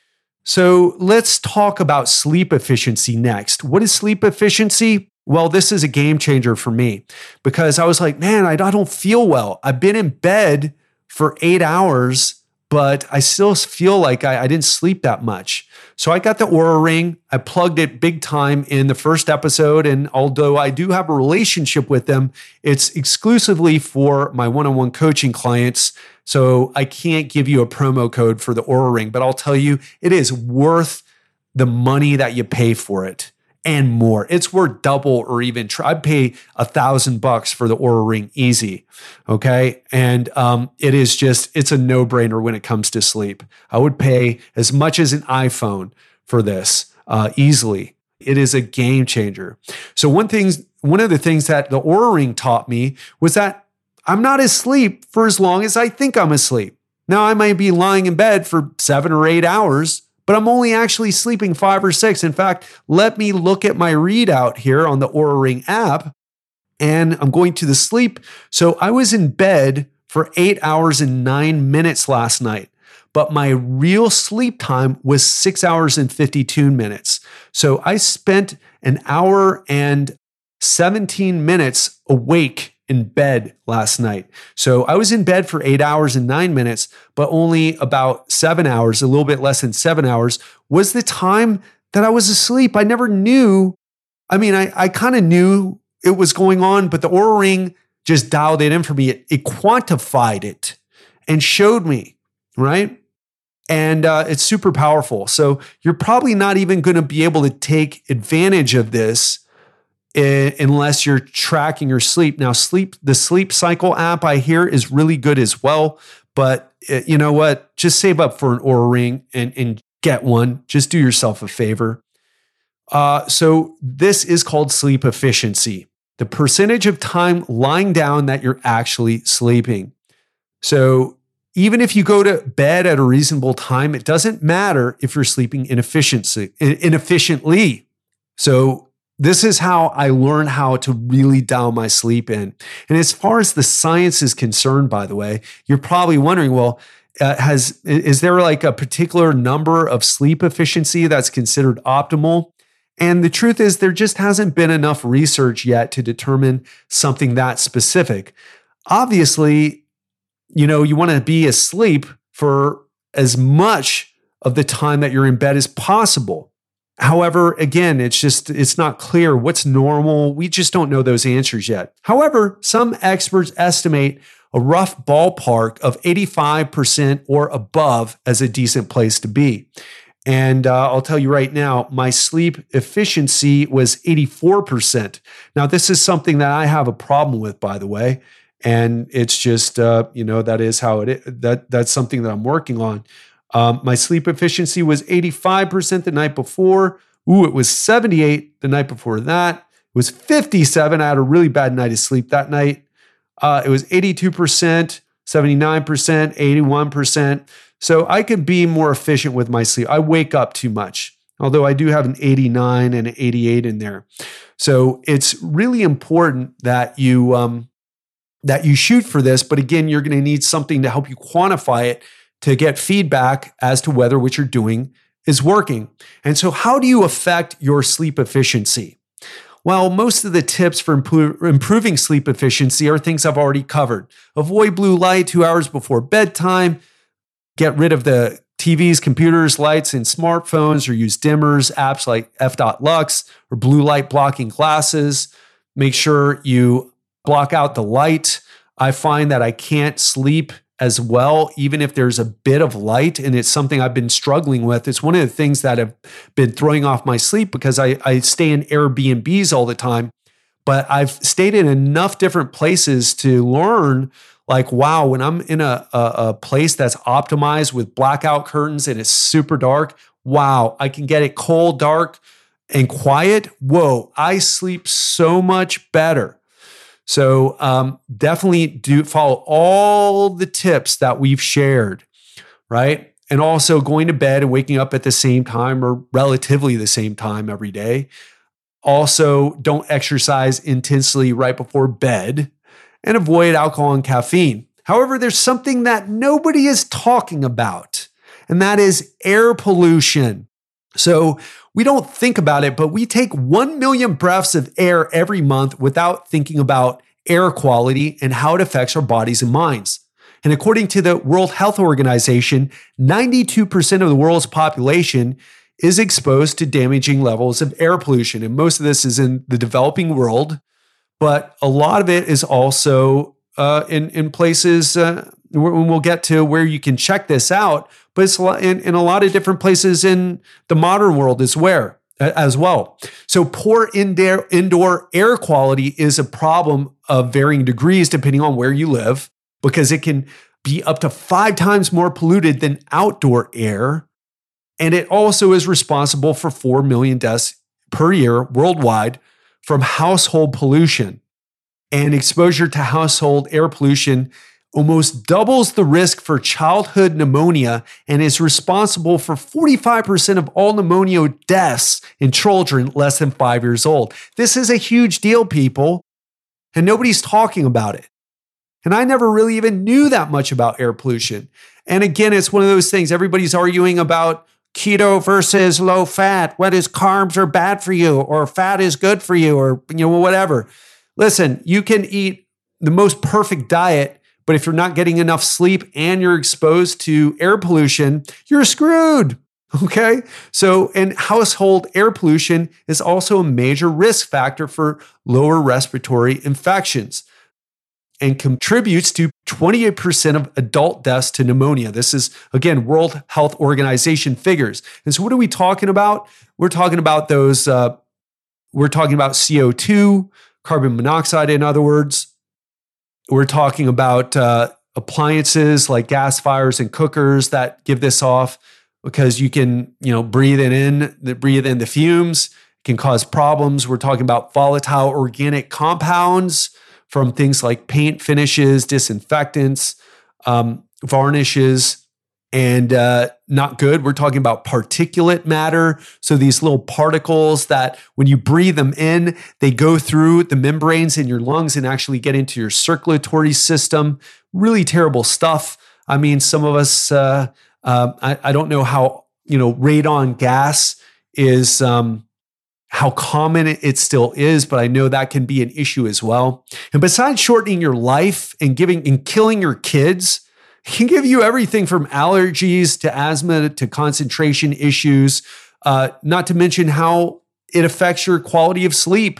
So let's talk about sleep efficiency next. What is sleep efficiency? Well, this is a game changer for me because I was like, man, I don't feel well. I've been in bed for eight hours, but I still feel like I, I didn't sleep that much. So I got the Oura Ring. I plugged it big time in the first episode. And although I do have a relationship with them, it's exclusively for my one-on-one coaching clients. So I can't give you a promo code for the Oura Ring, but I'll tell you, it is worth the money that you pay for it and more. It's worth double or even try. I'd pay a thousand bucks for the Oura Ring easy. Okay. And um, it is just, it's a no-brainer when it comes to sleep. I would pay as much as an iPhone for this uh, easily. It is a game changer. So one thing, one of the things that the Oura Ring taught me was that I'm not asleep for as long as I think I'm asleep. Now I might be lying in bed for seven or eight hours, but I'm only actually sleeping five or six. In fact, let me look at my readout here on the Oura Ring app, and I'm going to the sleep. So I was in bed for eight hours and nine minutes last night, but my real sleep time was six hours and fifty-two minutes. So I spent an hour and seventeen minutes awake in bed last night. So I was in bed for eight hours and nine minutes, but only about seven hours, a little bit less than seven hours, was the time that I was asleep. I never knew. I mean, I, I kind of knew it was going on, but the Oura Ring just dialed it in for me. It, it quantified it and showed me, right? And uh, it's super powerful. So you're probably not even going to be able to take advantage of this unless you're tracking your sleep. Now, sleep, the Sleep Cycle app I hear is really good as well. But it, you know what? Just save up for an Oura Ring and, and get one. Just do yourself a favor. Uh, so this is called sleep efficiency, the percentage of time lying down that you're actually sleeping. So even if you go to bed at a reasonable time, it doesn't matter if you're sleeping inefficiency, inefficiently. So this is how I learned how to really dial my sleep in. And as far as the science is concerned, by the way, you're probably wondering, well, uh, has is there like a particular number of sleep efficiency that's considered optimal? And the truth is there just hasn't been enough research yet to determine something that specific. Obviously, you know, you want to be asleep for as much of the time that you're in bed as possible. However, again, it's just, it's not clear what's normal. We just don't know those answers yet. However, some experts estimate a rough ballpark of eighty-five percent or above as a decent place to be. And uh, I'll tell you right now, my sleep efficiency was eighty-four percent. Now, this is something that I have a problem with, by the way. And it's just, uh, you know, that is how it is. That, that's something that I'm working on. Um, my sleep efficiency was eighty-five percent the night before. Ooh, it was seventy-eight the night before that. It was fifty-seven. I had a really bad night of sleep that night. Uh, it was eighty-two percent, seventy-nine percent, eighty-one percent. So I could be more efficient with my sleep. I wake up too much, although I do have an eighty-nine and an eighty-eight in there. So it's really important that you um, that you shoot for this. But again, you're going to need something to help you quantify it, to get feedback as to whether what you're doing is working. And so how do you affect your sleep efficiency? Well, most of the tips for impo- improving sleep efficiency are things I've already covered. Avoid blue light two hours before bedtime. Get rid of the T Vs, computers, lights, and smartphones, or use dimmers, apps like F Lux or blue light blocking glasses. Make sure you block out the light. I find that I can't sleep as well, even if there's a bit of light, and it's something I've been struggling with. It's one of the things that have been throwing off my sleep because I, I stay in Airbnbs all the time, but I've stayed in enough different places to learn, like, wow, when I'm in a, a, a place that's optimized with blackout curtains and it's super dark, wow, I can get it cold, dark, and quiet. Whoa, I sleep so much better. So um, definitely do follow all the tips that we've shared, right? And also going to bed and waking up at the same time or relatively the same time every day. Also, don't exercise intensely right before bed and avoid alcohol and caffeine. However, there's something that nobody is talking about, and that is air pollution. So we don't think about it, but we take one million breaths of air every month without thinking about air quality and how it affects our bodies and minds. And according to the World Health Organization, ninety-two percent of the world's population is exposed to damaging levels of air pollution. And most of this is in the developing world, but a lot of it is also uh, in, in places, uh, when we'll get to where you can check this out, but it's in, in a lot of different places in the modern world as where, as well. So poor indoor, indoor air quality is a problem of varying degrees depending on where you live, because it can be up to five times more polluted than outdoor air. And it also is responsible for four million deaths per year worldwide from household pollution. And exposure to household air pollution almost doubles the risk for childhood pneumonia and is responsible for forty-five percent of all pneumonia deaths in children less than five years old. This is a huge deal, people, and nobody's talking about it. And I never really even knew that much about air pollution. And again, it's one of those things, everybody's arguing about keto versus low fat. What is carbs are bad for you, or fat is good for you, or you know whatever. Listen, you can eat the most perfect diet, but if you're not getting enough sleep and you're exposed to air pollution, you're screwed. Okay? So, and household air pollution is also a major risk factor for lower respiratory infections and contributes to twenty-eight percent of adult deaths to pneumonia. This is, again, World Health Organization figures. And so what are we talking about? We're talking about those, uh, we're talking about C O two, carbon monoxide, in other words. We're talking about uh, appliances like gas fires and cookers that give this off, because you can, you know, breathe it in, breathe in the fumes, can cause problems. We're talking about volatile organic compounds from things like paint finishes, disinfectants, um, varnishes, and uh, not good. We're talking about particulate matter. So these little particles that when you breathe them in, they go through the membranes in your lungs and actually get into your circulatory system. Really terrible stuff. I mean, some of us, uh, uh, I, I don't know how, you know, radon gas is, um, how common it still is, but I know that can be an issue as well. And besides shortening your life and giving and killing your kids, it can give you everything from allergies to asthma to concentration issues, uh, not to mention how it affects your quality of sleep.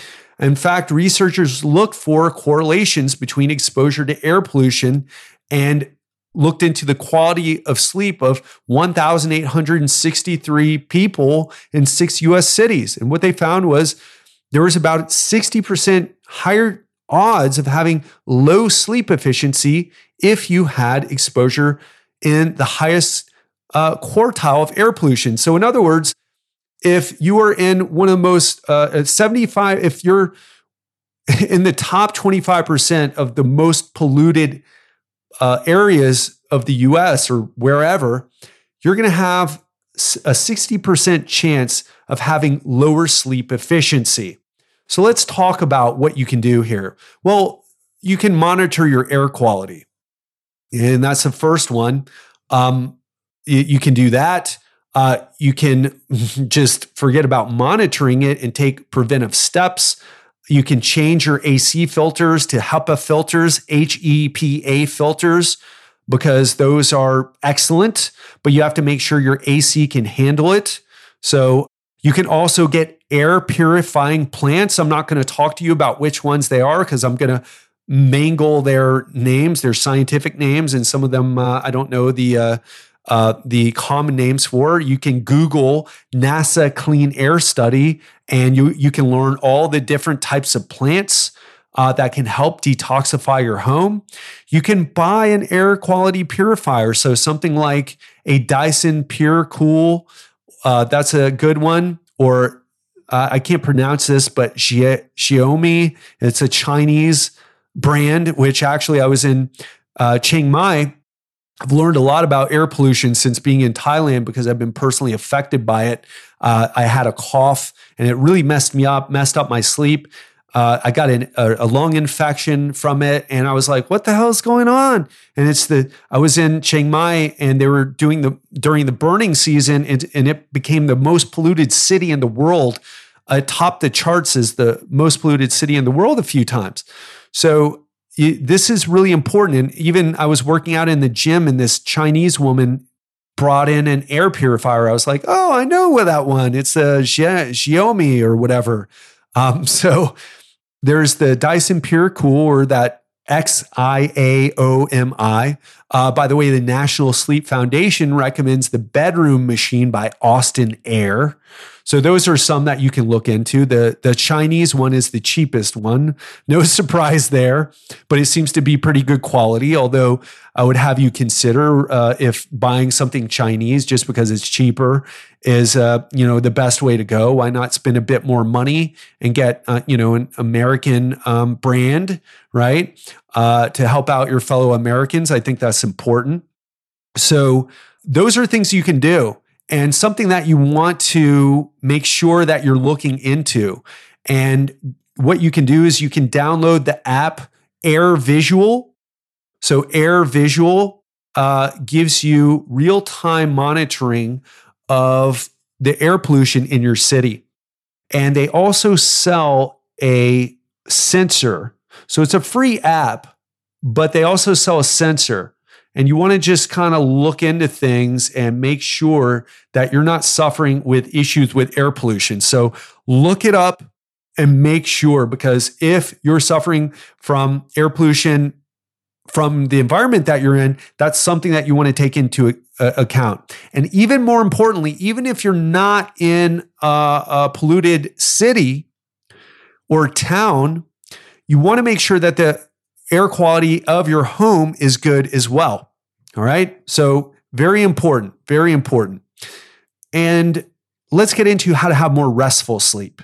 In fact, researchers looked for correlations between exposure to air pollution and looked into the quality of sleep of one thousand eight hundred sixty-three people in six U S cities. And what they found was there was about sixty percent higher odds of having low sleep efficiency if you had exposure in the highest uh, quartile of air pollution. So in other words, if you are in one of the most uh, seventy-five, if you're in the top twenty-five percent of the most polluted uh, areas of the U S or wherever, you're going to have a sixty percent chance of having lower sleep efficiency. So let's talk about what you can do here. Well, you can monitor your air quality. And that's the first one. Um, you, you can do that. Uh, you can just forget about monitoring it and take preventive steps. You can change your A C filters to HEPA filters, H E P A filters, because those are excellent, but you have to make sure your A C can handle it. So you can also get air purifying plants. I'm not going to talk to you about which ones they are because I'm going to mangle their names, their scientific names, and some of them uh, I don't know the uh, uh, the common names for. You can Google NASA Clean Air Study, and you you can learn all the different types of plants uh, that can help detoxify your home. You can buy an air quality purifier, so something like a Dyson PureCool. Uh, that's a good one. Or uh, I can't pronounce this, but Xiaomi. It's a Chinese brand, which actually I was in uh, Chiang Mai. I've learned a lot about air pollution since being in Thailand because I've been personally affected by it. Uh, I had a cough and it really messed me up, messed up my sleep. Uh, I got an, a, a lung infection from it, and I was like, what the hell is going on? And it's the, I was in Chiang Mai and they were doing the, during the burning season, and, and it became the most polluted city in the world. It topped the charts as the most polluted city in the world a few times. So it, this is really important. And even I was working out in the gym and this Chinese woman brought in an air purifier. I was like, oh, I know what that one. It's a Xiaomi or whatever. Um, so there's the Dyson PureCool, or that X I A O M I. Uh, by the way, the National Sleep Foundation recommends the Bedroom Machine by Austin Air. So those are some that you can look into. The, the Chinese one is the cheapest one. No surprise there, but it seems to be pretty good quality. Although I would have you consider uh, if buying something Chinese just because it's cheaper is uh, you know the best way to go. Why not spend a bit more money and get uh, you know an American um, brand, right? Uh, to help out your fellow Americans. I think that's important. So those are things you can do. And something that you want to make sure that you're looking into. And what you can do is you can download the app Air Visual. So Air Visual uh, gives you real-time monitoring of the air pollution in your city. And they also sell a sensor. So it's a free app, but they also sell a sensor. And you want to just kind of look into things and make sure that you're not suffering with issues with air pollution. So look it up and make sure, because if you're suffering from air pollution from the environment that you're in, that's something that you want to take into uh, account. And even more importantly, even if you're not in a, a polluted city or town, you want to make sure that the air quality of your home is good as well. All right. So very important, very important. And let's get into how to have more restful sleep.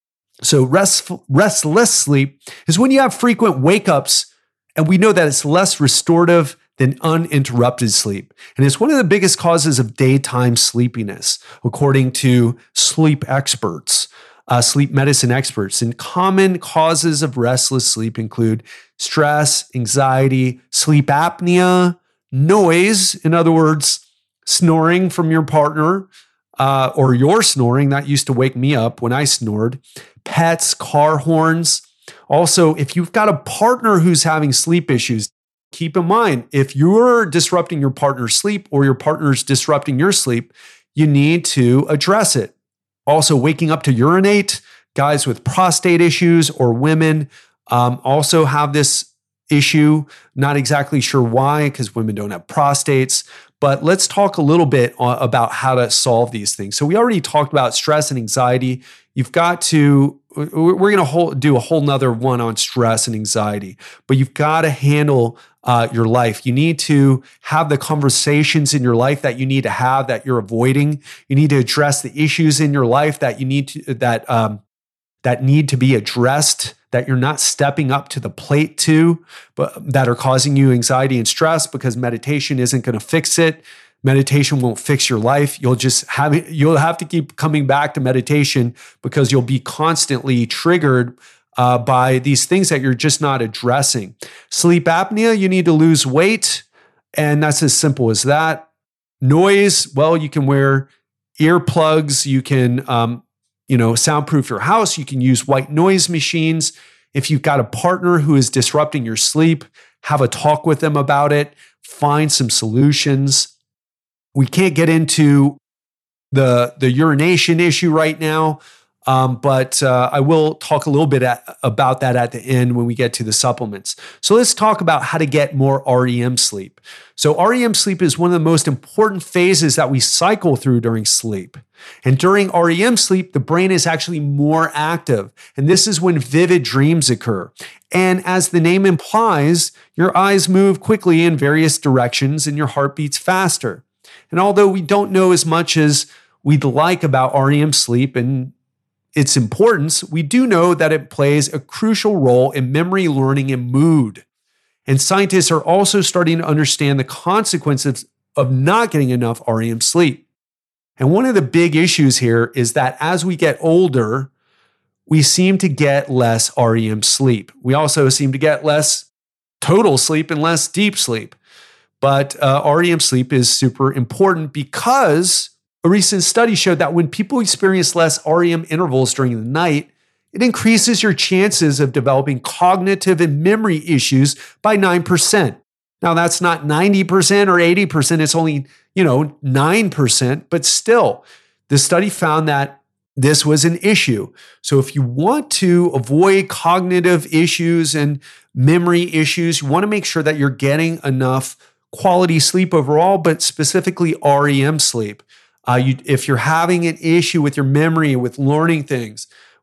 So restful, restless sleep is when you have frequent wake-ups, and we know that it's less restorative than uninterrupted sleep. And it's one of the biggest causes of daytime sleepiness, according to sleep experts. Uh, sleep medicine experts. And common causes of restless sleep include stress, anxiety, sleep apnea, noise, in other words, snoring from your partner uh, or your snoring. That used to wake me up when I snored. Pets, car horns. Also, if you've got a partner who's having sleep issues, keep in mind, if you're disrupting your partner's sleep or your partner's disrupting your sleep, you need to address it. Also, waking up to urinate. Guys with prostate issues or women um, also have this issue. Not exactly sure why, because women don't have prostates. But let's talk a little bit about how to solve these things. So we already talked about stress and anxiety. You've got to, we're going to do a whole nother one on stress and anxiety, but you've got to handle uh, your life. You need to have the conversations in your life that you need to have that you're avoiding. You need to address the issues in your life that you need to, that, um, that need to be addressed, that you're not stepping up to the plate to, but that are causing you anxiety and stress, because meditation isn't going to fix it. Meditation won't fix your life. You'll just have, you'll have to keep coming back to meditation because you'll be constantly triggered uh, by these things that you're just not addressing. Sleep apnea, you need to lose weight, and that's as simple as that. Noise, well, you can wear earplugs, you can um, you know, soundproof your house. You can use white noise machines. If you've got a partner who is disrupting your sleep, have a talk with them about it. Find some solutions. We can't get into the, the urination issue right now, um, but uh, I will talk a little bit at, about that at the end when we get to the supplements. So let's talk about how to get more R E M sleep. So R E M sleep is one of the most important phases that we cycle through during sleep. And during R E M sleep, the brain is actually more active. And this is when vivid dreams occur. And as the name implies, your eyes move quickly in various directions and your heart beats faster. And although we don't know as much as we'd like about R E M sleep and its importance, we do know that it plays a crucial role in memory, learning, and mood. And scientists are also starting to understand the consequences of not getting enough R E M sleep. And one of the big issues here is that as we get older, we seem to get less R E M sleep. We also seem to get less total sleep and less deep sleep. But uh, R E M sleep is super important because a recent study showed that when people experience less R E M intervals during the night, it increases your chances of developing cognitive and memory issues by nine percent. Now, that's not ninety percent or eighty percent. It's only, you know, nine percent, but still, the study found that this was an issue. So if you want to avoid cognitive issues and memory issues, you want to make sure that you're getting enough quality sleep overall, but specifically R E M sleep. Uh, you, if you're having an issue with your memory, with learning things,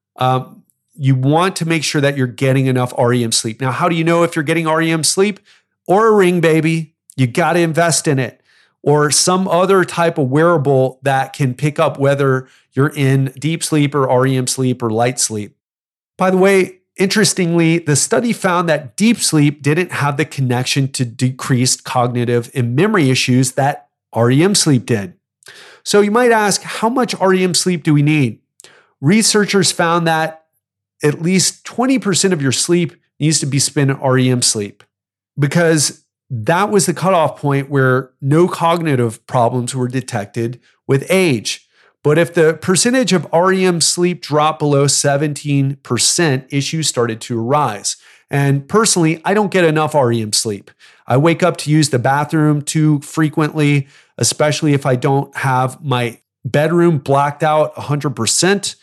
um, you want to make sure that you're getting enough R E M sleep. Now, how do you know if you're getting R E M sleep? Or a ring, baby. You got to invest in it. Or some other type of wearable that can pick up whether you're in deep sleep or R E M sleep or light sleep. By the way, interestingly, the study found that deep sleep didn't have the connection to decreased cognitive and memory issues that R E M sleep did. So you might ask, how much R E M sleep do we need? Researchers found that at least twenty percent of your sleep needs to be spent in R E M sleep, because that was the cutoff point where no cognitive problems were detected with age. But if the percentage of R E M sleep dropped below seventeen percent, issues started to arise. And personally, I don't get enough R E M sleep. I wake up to use the bathroom too frequently, especially if I don't have my bedroom blacked out one hundred percent.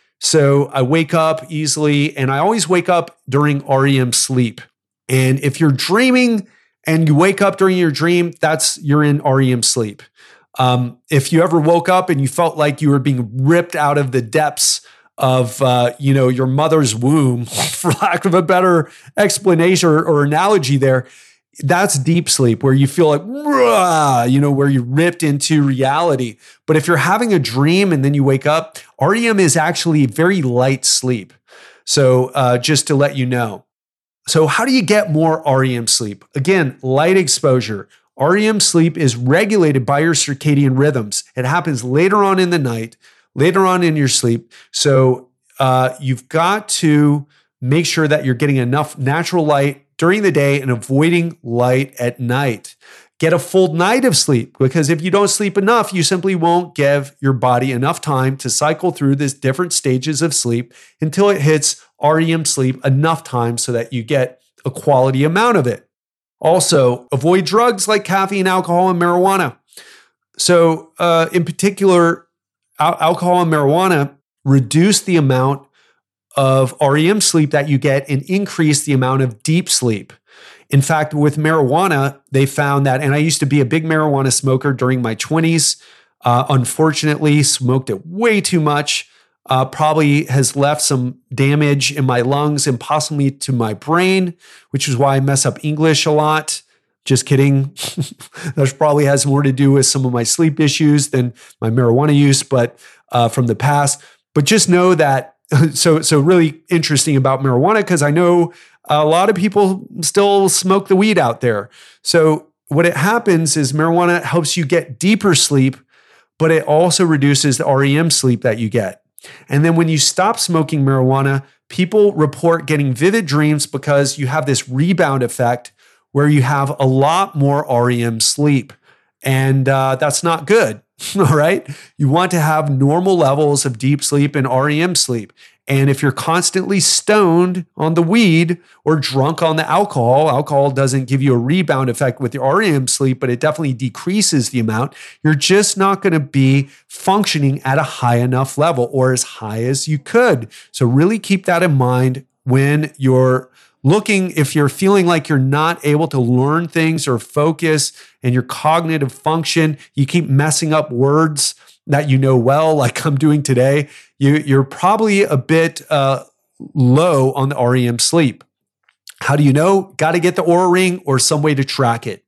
So I wake up easily, and I always wake up during R E M sleep. And if you're dreaming and you wake up during your dream, that's you're in R E M sleep. Um, if you ever woke up and you felt like you were being ripped out of the depths of uh, you know, your mother's womb, for lack of a better explanation or, or analogy there, that's deep sleep, where you feel like, you know, where you're ripped into reality. But if you're having a dream and then you wake up, R E M is actually very light sleep. So uh, just to let you know. So how do you get more R E M sleep? Again, light exposure. R E M sleep is regulated by your circadian rhythms. It happens later on in the night, later on in your sleep. So uh, you've got to make sure that you're getting enough natural light during the day and avoiding light at night. Get a full night of sleep, because if you don't sleep enough, you simply won't give your body enough time to cycle through these different stages of sleep until it hits R E M sleep enough time so that you get a quality amount of it. Also, avoid drugs like caffeine, alcohol, and marijuana. So uh, in particular, al- alcohol and marijuana reduce the amount of R E M sleep that you get and increase the amount of deep sleep. In fact, with marijuana, they found that, and I used to be a big marijuana smoker during my twenties. Uh, unfortunately, smoked it way too much. Uh, probably has left some damage in my lungs and possibly to my brain, which is why I mess up English a lot. Just kidding. That probably has more to do with some of my sleep issues than my marijuana use, but uh, from the past. But just know that, so, so really interesting about marijuana, because I know a lot of people still smoke the weed out there. So what it happens is marijuana helps you get deeper sleep, but it also reduces the R E M sleep that you get. And then when you stop smoking marijuana, people report getting vivid dreams because you have this rebound effect where you have a lot more R E M sleep. And uh, that's not good, all right? You want to have normal levels of deep sleep and R E M sleep. And if you're constantly stoned on the weed or drunk on the alcohol, alcohol doesn't give you a rebound effect with your R E M sleep, but it definitely decreases the amount. You're just not going to be functioning at a high enough level or as high as you could. So really keep that in mind when you're looking, if you're feeling like you're not able to learn things or focus and your cognitive function, you keep messing up words that you know well, like I'm doing today, you, you're probably a bit uh, low on the R E M sleep. How do you know? Got to get the Oura Ring or some way to track it.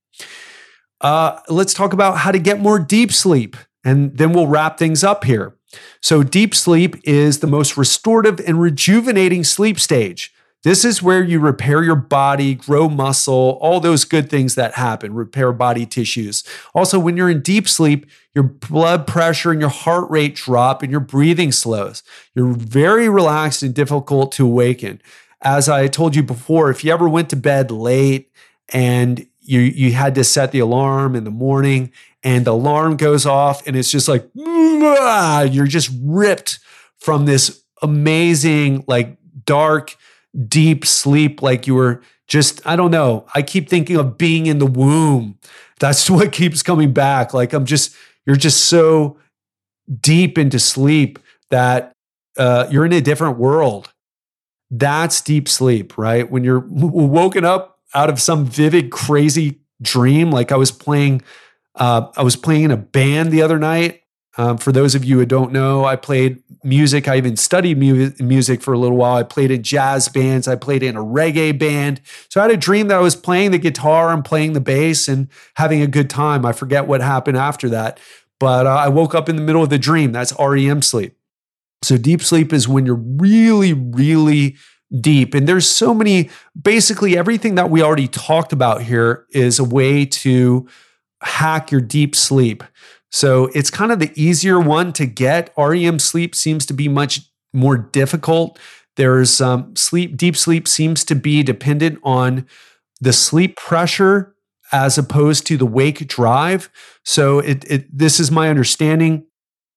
Uh, let's talk about how to get more deep sleep, and then we'll wrap things up here. So deep sleep is the most restorative and rejuvenating sleep stage. This is where you repair your body, grow muscle, all those good things that happen, repair body tissues. Also, when you're in deep sleep, your blood pressure and your heart rate drop and your breathing slows. You're very relaxed and difficult to awaken. As I told you before, if you ever went to bed late and you, you had to set the alarm in the morning and the alarm goes off and it's just like, you're just ripped from this amazing, like dark, deep sleep, like you were just, I don't know. I keep thinking of being in the womb. That's what keeps coming back. Like I'm just, you're just so deep into sleep that uh, you're in a different world. That's deep sleep, right? When you're w- woken up out of some vivid, crazy dream. Like I was playing, uh, I was playing in a band the other night. Um, for those of you who don't know, I played music. I even studied mu- music for a little while. I played in jazz bands. I played in a reggae band. So I had a dream that I was playing the guitar and playing the bass and having a good time. I forget what happened after that, but uh, I woke up in the middle of the dream. That's R E M sleep. So deep sleep is when you're really, really deep. And there's so many, basically everything that we already talked about here is a way to hack your deep sleep. So it's kind of the easier one to get. R E M sleep seems to be much more difficult. There's um, sleep, deep sleep seems to be dependent on the sleep pressure as opposed to the wake drive. So it, it this is my understanding.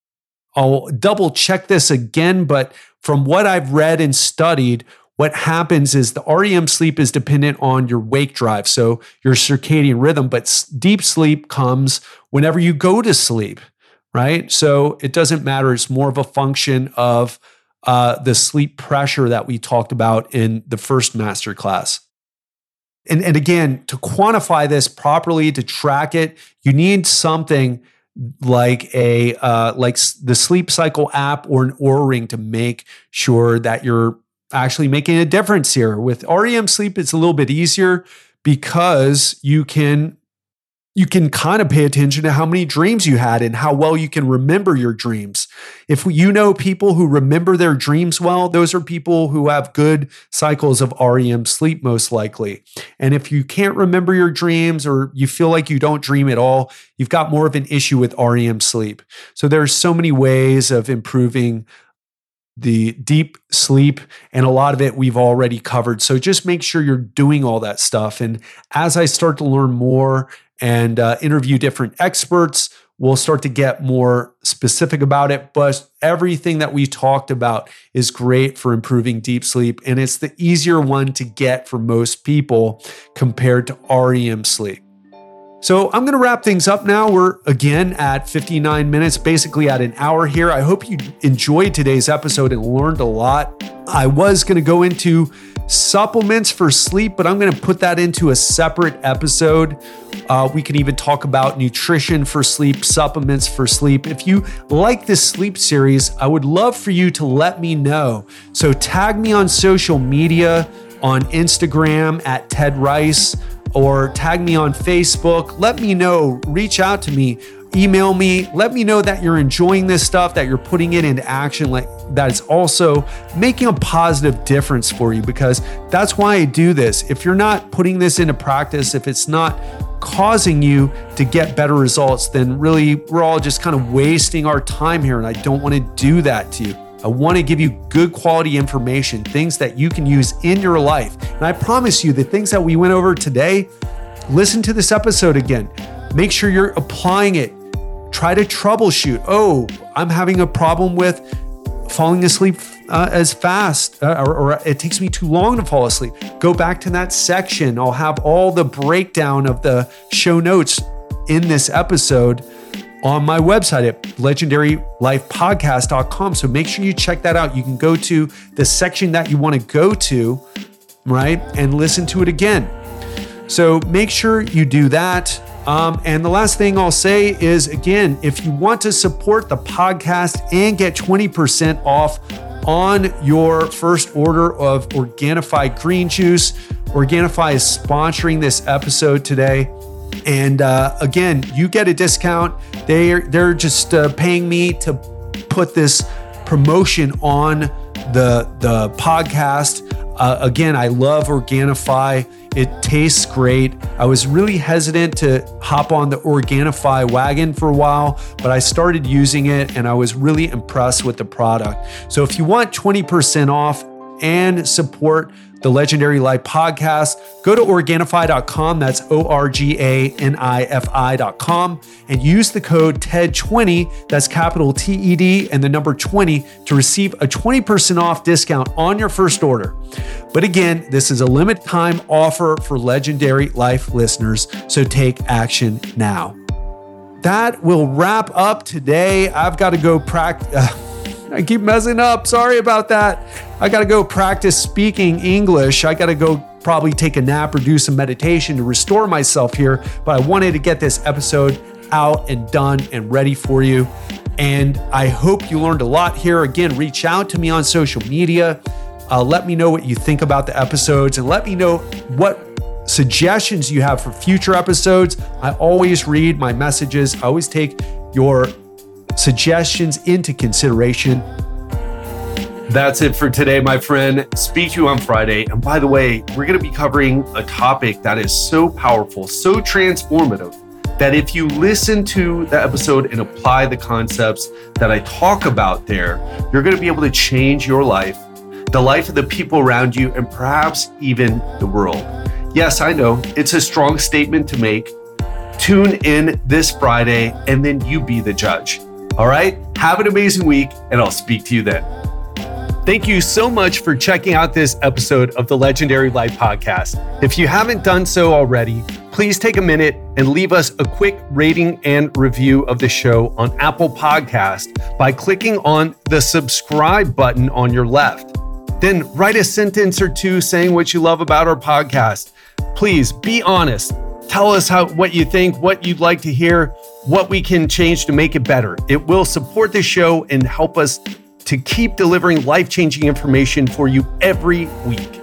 I'll double check this again, but from what I've read and studied, what happens is the R E M sleep is dependent on your wake drive, so your circadian rhythm, but deep sleep comes whenever you go to sleep, right? So it doesn't matter. It's more of a function of uh, the sleep pressure that we talked about in the first masterclass. And, and again, to quantify this properly, to track it, you need something like a uh, like the Sleep Cycle app or an Oura Ring to make sure that you're actually making a difference here. With R E M sleep, it's a little bit easier because you can you can kind of pay attention to how many dreams you had and how well you can remember your dreams. If you know people who remember their dreams well, those are people who have good cycles of R E M sleep, most likely. And if you can't remember your dreams or you feel like you don't dream at all, you've got more of an issue with R E M sleep. So there's so many ways of improving the deep sleep, and a lot of it we've already covered. So just make sure you're doing all that stuff. And as I start to learn more and uh, interview different experts, we'll start to get more specific about it. But everything that we talked about is great for improving deep sleep. And it's the easier one to get for most people compared to R E M sleep. So I'm going to wrap things up now. We're again at fifty-nine minutes, basically at an hour here. I hope you enjoyed today's episode and learned a lot. I was going to go into supplements for sleep, but I'm going to put that into a separate episode. Uh, we can even talk about nutrition for sleep, supplements for sleep. If you like this sleep series, I would love for you to let me know. So tag me on social media, on Instagram at Ted Rice, or tag me on Facebook. Let me know, reach out to me, email me, let me know that you're enjoying this stuff, that you're putting it into action, like that it's also making a positive difference for you, because that's why I do this. If you're not putting this into practice, if it's not causing you to get better results, then really we're all just kind of wasting our time here. And I don't want to do that to you. I want to give you good quality information, things that you can use in your life. And I promise you, the things that we went over today, listen to this episode again. Make sure you're applying it. Try to troubleshoot. Oh, I'm having a problem with falling asleep uh, as fast, uh, or, or it takes me too long to fall asleep. Go back to that section. I'll have all the breakdown of the show notes in this episode on my website at legendary life podcast dot com. So make sure you check that out. You can go to the section that you want to go to, right, and listen to it again. So make sure you do that. Um, and the last thing I'll say is, again, if you want to support the podcast and get twenty percent off on your first order of Organifi green juice, Organifi is sponsoring this episode today. And uh, again, you get a discount. They're, they're just uh, paying me to put this promotion on the, the podcast. Uh, again, I love Organifi. It tastes great. I was really hesitant to hop on the Organifi wagon for a while, but I started using it and I was really impressed with the product. So if you want twenty percent off, and support the Legendary Life podcast, go to Organifi dot com. That's O R G A N I F I dot com, and use the code T E D twenty. That's capital T E D and the number twenty to receive a twenty percent off discount on your first order. But again, this is a limited time offer for Legendary Life listeners, so take action now. That will wrap up today. I've got to go practice. Uh, I keep messing up. Sorry about that. I got to go practice speaking English. I got to go probably take a nap or do some meditation to restore myself here. But I wanted to get this episode out and done and ready for you. And I hope you learned a lot here. Again, reach out to me on social media. Uh, let me know what you think about the episodes and let me know what suggestions you have for future episodes. I always read my messages. I always take your suggestions into consideration. That's it for today, my friend. Speak to you on Friday. And by the way, we're going to be covering a topic that is so powerful, so transformative, that if you listen to the episode and apply the concepts that I talk about there, you're going to be able to change your life, the life of the people around you, and perhaps even the world. Yes, I know it's a strong statement to make. Tune in this Friday, and then you be the judge. All right, have an amazing week, and I'll speak to you then. Thank you so much for checking out this episode of the Legendary Life podcast. If you haven't done so already, please take a minute and leave us a quick rating and review of the show on Apple Podcast by clicking on the subscribe button on your left. Then write a sentence or two saying what you love about our podcast. Please be honest. Tell us how what you think, what you'd like to hear, what we can change to make it better. It will support the show and help us to keep delivering life-changing information for you every week.